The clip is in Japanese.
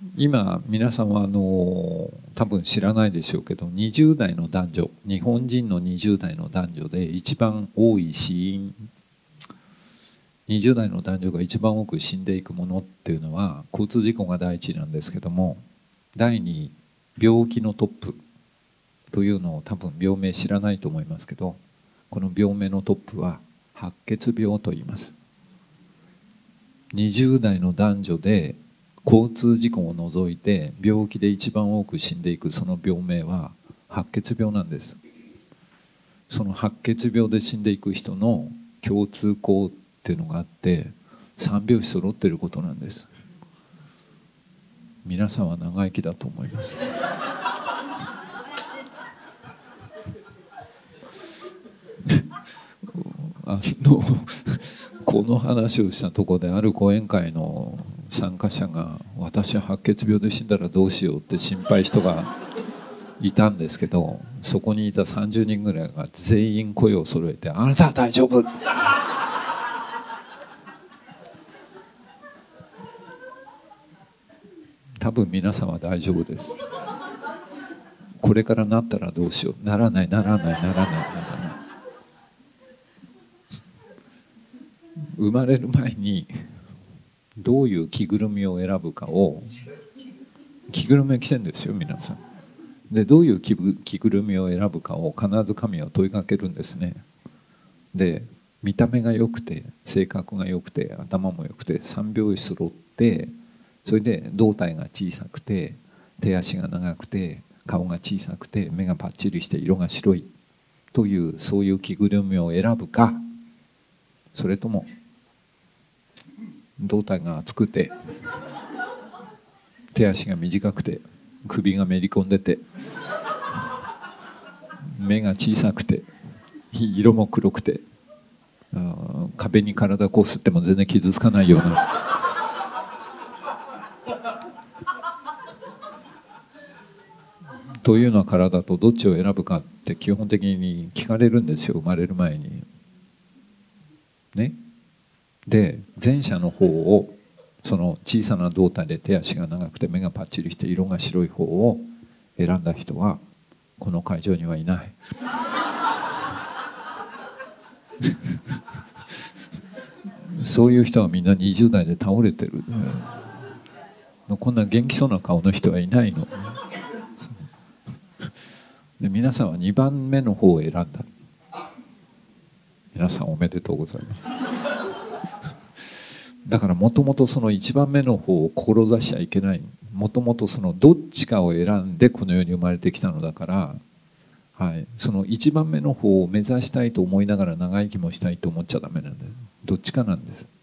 今皆さんは多分知らないでしょうけど、20代の男女、日本人の20代の男女で一番多い死因、20代の男女が一番多く死んでいくものっていうのは交通事故が第一なんですけども、第二病気のトップというのを多分病名知らないと思いますけど、この病名のトップは白血病と言います。20代の男女で交通事故を除いて病気で一番多く死んでいくその病名は白血病なんです。その白血病で死んでいく人の共通項っていうのがあって、3拍子揃っていることなんです。皆さんは長生きだと思います。この話をしたところである講演会の参加者が「私は白血病で死んだらどうしよう」って心配人がいたんですけど、そこにいた30人ぐらいが全員声を揃えて「あなたは大丈夫」多分皆さんは大丈夫です。これからなったらどうしよう、ならないならないならないならない。生まれる前にどういう着ぐるみを選ぶかを、着ぐるみを着てるんですよ皆さん。でどういう着ぐるみを選ぶかを必ず神は問いかけるんですね。で見た目が良くて性格が良くて頭も良くて3拍子揃って、それで胴体が小さくて手足が長くて顔が小さくて目がパッチリして色が白いという、そういう着ぐるみを選ぶか、それとも胴体が厚くて手足が短くて首がめり込んでて目が小さくて色も黒くて壁に体こすっても全然傷つかないようなというような体とどっちを選ぶかって基本的に聞かれるんですよ、生まれる前にね。で前者の方を、その小さな胴体で手足が長くて目がパッチリして色が白い方を選んだ人はこの会場にはいない。そういう人はみんな20代で倒れてる。こんな元気そうな顔の人はいないの。で皆さんは2番目の方を選んだ。皆さんおめでとうございます。だからもともとその1番目の方を志しちゃいけない。もともとそのどっちかを選んでこの世に生まれてきたのだから、はい、その1番目の方を目指したいと思いながら長生きもしたいと思っちゃダメなんだよ。どっちかなんです。